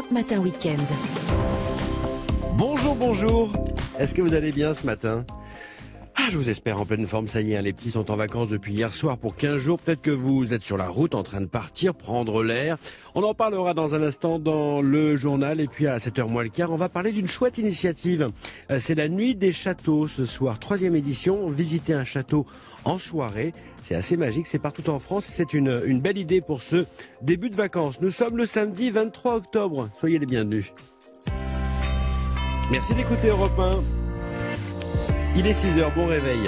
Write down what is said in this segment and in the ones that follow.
Europe Matin Week-end. Bonjour, bonjour. Est-ce que vous allez bien ce matin ? Je vous espère en pleine forme, ça y est, les petits sont en vacances depuis hier soir pour 15 jours. Peut-être que vous êtes sur la route en train de partir, prendre l'air. On en parlera dans un instant dans le journal. Et puis à 7h moins le quart, on va parler d'une chouette initiative. C'est la nuit des châteaux ce soir, 3e édition. Visiter un château en soirée, c'est assez magique, c'est partout en France. C'est une belle idée pour ce début de vacances. Nous sommes le samedi 23 octobre. Soyez les bienvenus. Merci d'écouter Europe 1. Il est 6h, bon réveil.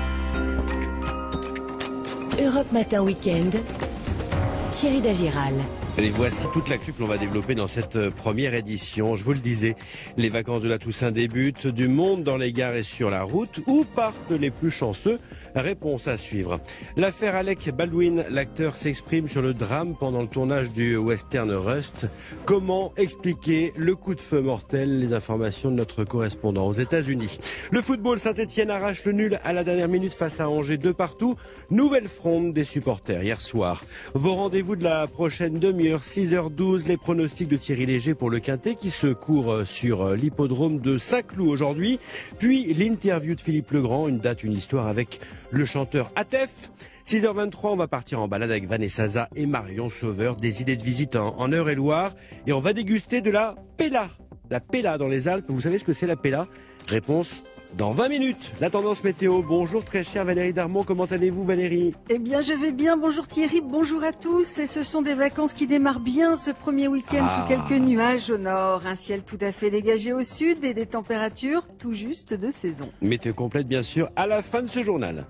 Europe Matin Week-end, Thierry Dagiral. Et voici toute l'actu que l'on va développer dans cette première édition. Je vous le disais, les vacances de la Toussaint débutent, du monde dans les gares et sur la route. Où partent les plus chanceux ? Réponse à suivre. L'affaire Alec Baldwin, l'acteur s'exprime sur le drame pendant le tournage du western Rust. Comment expliquer le coup de feu mortel ? Les informations de notre correspondant aux États-Unis. Le football, Saint-Etienne arrache le nul à la dernière minute face à Angers, 2-2. Nouvelle fronde des supporters hier soir. Vos rendez-vous de la prochaine demi-heure, 6h12, les pronostics de Thierry Léger pour le Quintet qui se court sur l'hippodrome de Saint-Cloud aujourd'hui. Puis l'interview de Philippe Legrand, une date, une histoire avec le chanteur Atef. 6h23, on va partir en balade avec Vanessa Zaza et Marion Sauveur. Des idées de visite en Eure-et-Loire. Et on va déguster de la Pella. La Pella dans les Alpes. Vous savez ce que c'est la Pella ? Réponse dans 20 minutes. La tendance météo. Bonjour très chère Valérie Darmon. Comment allez-vous Valérie ? Eh bien je vais bien. Bonjour Thierry. Bonjour à tous. Et ce sont des vacances qui démarrent bien ce premier week-end sous quelques nuages au nord. Un ciel tout à fait dégagé au sud et des températures tout juste de saison. Météo complète bien sûr à la fin de ce journal.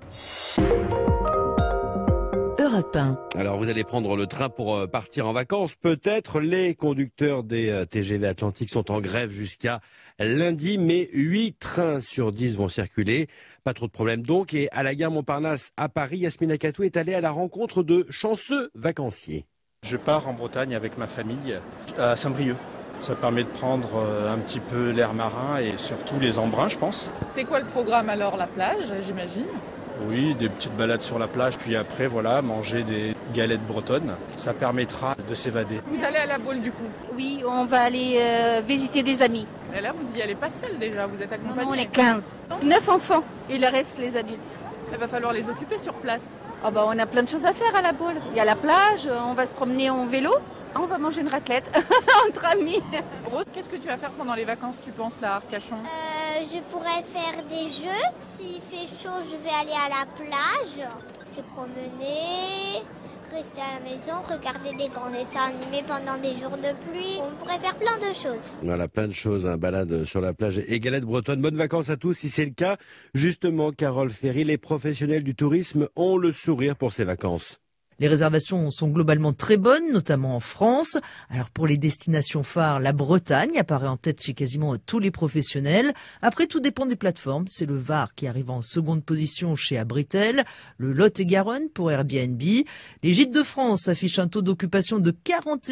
Europe 1. Alors vous allez prendre le train pour partir en vacances. Peut-être les conducteurs des TGV Atlantique sont en grève jusqu'à lundi, mais 8 trains sur 10 vont circuler. Pas trop de problème donc. Et à la gare Montparnasse à Paris, Yasmina Katou est allée à la rencontre de chanceux vacanciers. Je pars en Bretagne avec ma famille à Saint-Brieuc. Ça permet de prendre un petit peu l'air marin et surtout les embruns, je pense. C'est quoi le programme alors, la plage, j'imagine ? Oui, des petites balades sur la plage, puis après, voilà, manger des galettes bretonnes. Ça permettra de s'évader. Vous allez à la Baule du coup ? Oui, on va aller visiter des amis. Mais là, vous y allez pas seul déjà, vous êtes accompagné. Non, on est 15. 9 enfants et le reste, les adultes. Il va falloir les occuper sur place. Oh bah, on a plein de choses à faire à la Baule. Il y a la plage, on va se promener en vélo. On va manger une raclette entre amis. Rose, qu'est-ce que tu vas faire pendant les vacances, tu penses, là, à Arcachon ? Je pourrais faire des jeux. S'il fait chaud, je vais aller à la plage, se promener, rester à la maison, regarder des grands dessins animés pendant des jours de pluie. On pourrait faire plein de choses. Voilà, plein de choses, balade sur la plage et galettes bretonnes. Bonnes vacances à tous si c'est le cas. Justement, Carole Ferry, les professionnels du tourisme ont le sourire pour ces vacances. Les réservations sont globalement très bonnes, notamment en France. Alors pour les destinations phares, la Bretagne apparaît en tête chez quasiment tous les professionnels. Après, tout dépend des plateformes. C'est le Var qui arrive en seconde position chez Abritel, le Lot-et-Garonne pour Airbnb. Les Gîtes de France affichent un taux d'occupation de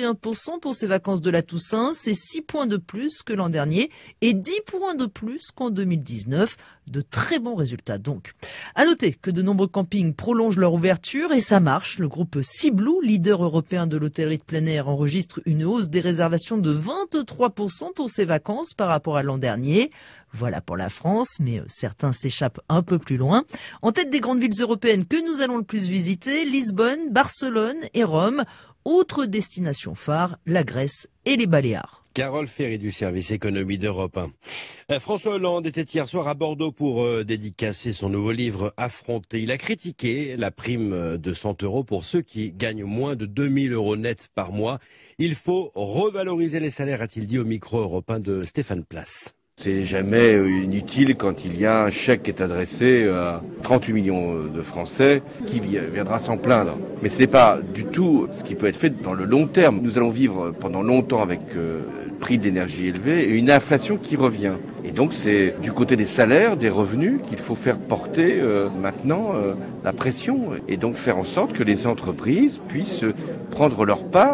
41% pour ces vacances de la Toussaint. C'est 6 points de plus que l'an dernier et 10 points de plus qu'en 2019. De très bons résultats donc. À noter que de nombreux campings prolongent leur ouverture et ça marche. Le groupe Ciblou, leader européen de l'hôtellerie de plein air, enregistre une hausse des réservations de 23% pour ses vacances par rapport à l'an dernier. Voilà pour la France, mais certains s'échappent un peu plus loin. En tête des grandes villes européennes que nous allons le plus visiter, Lisbonne, Barcelone et Rome. Autre destination phare, la Grèce et les Baléares. Carole Ferry du service économie d'Europe 1. François Hollande était hier soir à Bordeaux pour dédicacer son nouveau livre Affronter. Il a critiqué la prime de 100 € pour ceux qui gagnent moins de 2000 € net par mois. Il faut revaloriser les salaires, a-t-il dit au micro européen de Stéphane Place. C'est jamais inutile quand il y a un chèque qui est adressé à 38 millions de Français qui viendra s'en plaindre. Mais ce n'est pas du tout ce qui peut être fait dans le long terme. Nous allons vivre pendant longtemps avec prix de l'énergie élevé et une inflation qui revient. Et donc c'est du côté des salaires, des revenus qu'il faut faire porter maintenant la pression et donc faire en sorte que les entreprises puissent prendre leur part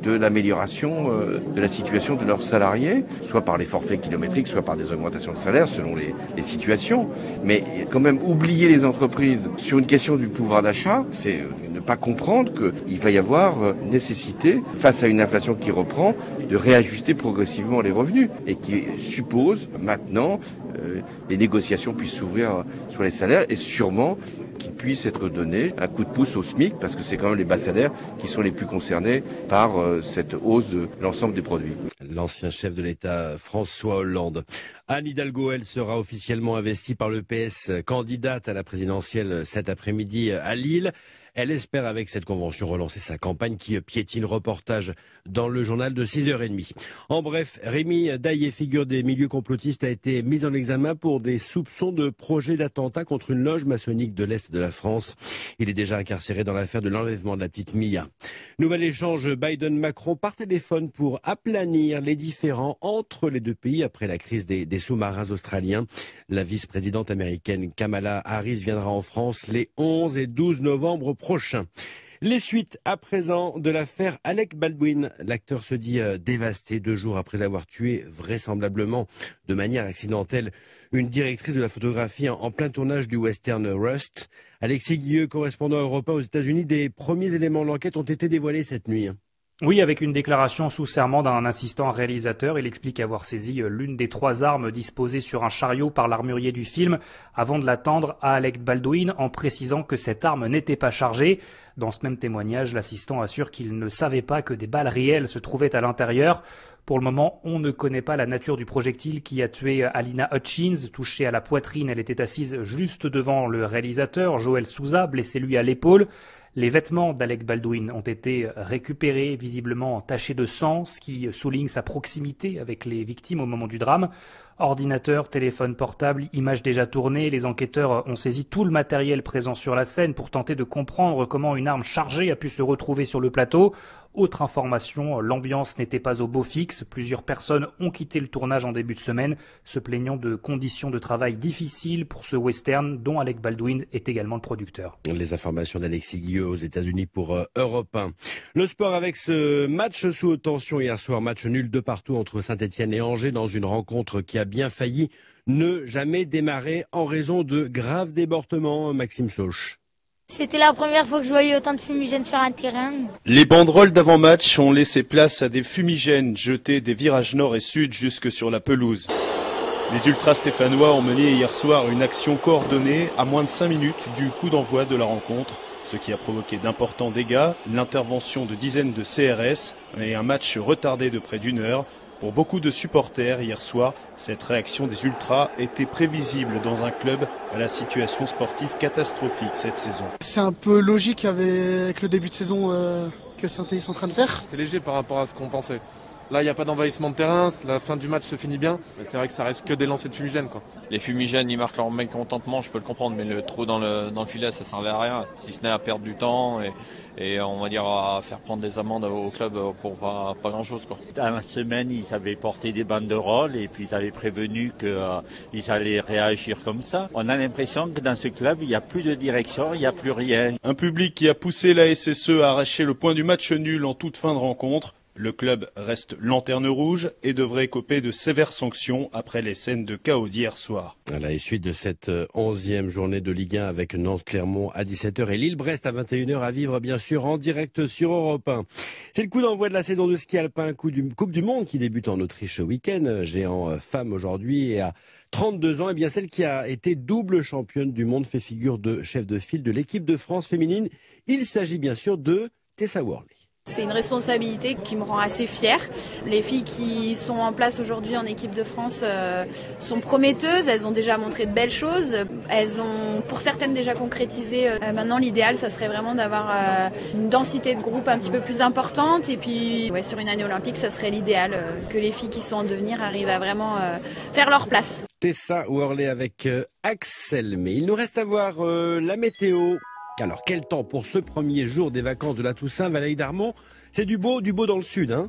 de l'amélioration de la situation de leurs salariés, soit par les forfaits kilométriques, soit par des augmentations de salaire selon les situations. Mais quand même oublier les entreprises sur une question du pouvoir d'achat, c'est ne pas comprendre qu'il va y avoir nécessité, face à une inflation qui reprend, de réajuster progressivement les revenus et qui suppose maintenant des négociations puissent s'ouvrir sur les salaires et sûrement qu'il puisse être donné un coup de pouce au SMIC parce que c'est quand même les bas salaires qui sont les plus concernés par cette hausse de l'ensemble des produits. L'ancien chef de l'État François Hollande. Anne Hidalgo, elle sera officiellement investie par le PS, candidate à la présidentielle cet après-midi à Lille. Elle espère avec cette convention relancer sa campagne qui piétine. Reportage dans le journal de 6h30. En bref, Rémi Daillé, figure des milieux complotistes, a été mis en examen pour des soupçons de projet d'attentat contre une loge maçonnique de l'Est de la France. Il est déjà incarcéré dans l'affaire de l'enlèvement de la petite Mia. Nouvel échange Biden-Macron par téléphone pour aplanir les différends entre les deux pays après la crise des sous-marins australiens. La vice-présidente américaine Kamala Harris viendra en France les 11 et 12 novembre prochain. Les suites à présent de l'affaire Alec Baldwin. L'acteur se dit dévasté 2 jours après avoir tué vraisemblablement de manière accidentelle une directrice de la photographie en plein tournage du western Rust. Alexis Guilleux, correspondant européen aux États-Unis, des premiers éléments de l'enquête ont été dévoilés cette nuit. Oui, avec une déclaration sous serment d'un assistant réalisateur, il explique avoir saisi l'une des 3 armes disposées sur un chariot par l'armurier du film avant de la tendre à Alec Baldwin en précisant que cette arme n'était pas chargée. Dans ce même témoignage, l'assistant assure qu'il ne savait pas que des balles réelles se trouvaient à l'intérieur. Pour le moment, on ne connaît pas la nature du projectile qui a tué Alina Hutchins. Touchée à la poitrine, elle était assise juste devant le réalisateur, Joel Souza, blessé lui à l'épaule. Les vêtements d'Alec Baldwin ont été récupérés, visiblement tachés de sang, ce qui souligne sa proximité avec les victimes au moment du drame. Ordinateur, téléphone portable, images déjà tournées, les enquêteurs ont saisi tout le matériel présent sur la scène pour tenter de comprendre comment une arme chargée a pu se retrouver sur le plateau. Autre information, l'ambiance n'était pas au beau fixe. Plusieurs personnes ont quitté le tournage en début de semaine, se plaignant de conditions de travail difficiles pour ce western dont Alec Baldwin est également le producteur. Les informations d'Alexis Guilleux aux États-Unis pour Europe 1. Le sport avec ce match sous haute tension hier soir, match nul de partout entre Saint-Etienne et Angers dans une rencontre qui a bien failli ne jamais démarrer en raison de graves débordements. Maxime Sauch. C'était la première fois que je voyais autant de fumigènes sur un terrain. Les banderoles d'avant-match ont laissé place à des fumigènes jetés des virages nord et sud jusque sur la pelouse. Les ultras stéphanois ont mené hier soir une action coordonnée à moins de 5 minutes du coup d'envoi de la rencontre, ce qui a provoqué d'importants dégâts, l'intervention de dizaines de CRS et un match retardé de près d'1 heure. Pour beaucoup de supporters, hier soir, cette réaction des ultras était prévisible dans un club à la situation sportive catastrophique cette saison. C'est un peu logique avec le début de saison que Saint-Étienne est en train de faire. C'est léger par rapport à ce qu'on pensait. Là, il n'y a pas d'envahissement de terrain, la fin du match se finit bien, mais c'est vrai que ça reste que des lancers de fumigènes, quoi. Les fumigènes, ils marquent leur mécontentement, je peux le comprendre, mais le trou dans le filet, ça servait à rien, si ce n'est à perdre du temps et on va dire à faire prendre des amendes au club pour pas grand-chose, quoi. Dans la semaine, ils avaient porté des banderoles et puis ils avaient prévenu qu'ils allaient réagir comme ça. On a l'impression que dans ce club, il n'y a plus de direction, il n'y a plus rien. Un public qui a poussé la SSE à arracher le point du match nul en toute fin de rencontre. Le club reste lanterne rouge et devrait écoper de sévères sanctions après les scènes de chaos d'hier soir. À la suite de cette 11e journée de Ligue 1 avec Nantes-Clermont à 17h et Lille-Brest à 21h à vivre bien sûr en direct sur Europe 1. C'est le coup d'envoi de la saison de ski alpin, Coupe du Monde qui débute en Autriche ce week-end. Géant femme aujourd'hui et à 32 ans, et bien celle qui a été double championne du monde fait figure de chef de file de l'équipe de France féminine. Il s'agit bien sûr de Tessa Worley. C'est une responsabilité qui me rend assez fière. Les filles qui sont en place aujourd'hui en équipe de France sont prometteuses, elles ont déjà montré de belles choses, elles ont pour certaines déjà concrétisé. Maintenant l'idéal ça serait vraiment d'avoir une densité de groupe un petit peu plus importante et puis sur une année olympique ça serait l'idéal que les filles qui sont en devenir arrivent à vraiment faire leur place. Tessa Worley avec Axel, mais il nous reste à voir la météo. Alors, quel temps pour ce premier jour des vacances de la Toussaint, Valérie Darmon? C'est du beau dans le sud, hein?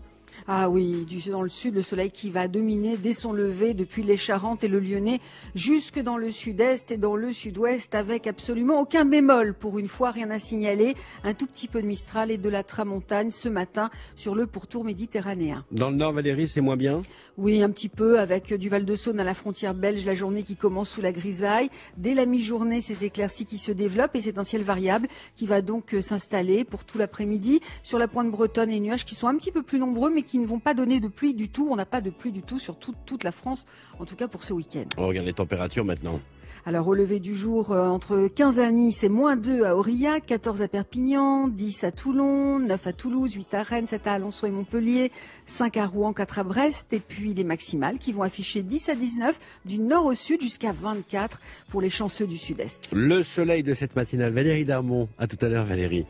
Ah oui, dans le sud, le soleil qui va dominer dès son lever depuis les Charentes et le Lyonnais jusque dans le sud-est et dans le sud-ouest avec absolument aucun bémol. Pour une fois, rien à signaler. Un tout petit peu de Mistral et de la Tramontane ce matin sur le pourtour méditerranéen. Dans le nord, Valérie, c'est moins bien? Oui, un petit peu avec du Val-de-Saône à la frontière belge, la journée qui commence sous la grisaille. Dès la mi-journée, ces éclaircies qui se développent et c'est un ciel variable qui va donc s'installer pour tout l'après-midi. Sur la pointe bretonne, les nuages qui sont un petit peu plus nombreux mais qui ne vont pas donner de pluie du tout. On n'a pas de pluie du tout sur toute la France, en tout cas pour ce week-end. On regarde les températures maintenant. Alors au lever du jour, entre 15 à Nice et -2 à Aurillac, 14 à Perpignan, 10 à Toulon, 9 à Toulouse, 8 à Rennes, 7 à Alençon et Montpellier, 5 à Rouen, 4 à Brest, et puis les maximales qui vont afficher 10 à 19 du nord au sud jusqu'à 24 pour les chanceux du sud-est. Le soleil de cette matinale, Valérie Darmon. À tout à l'heure, Valérie.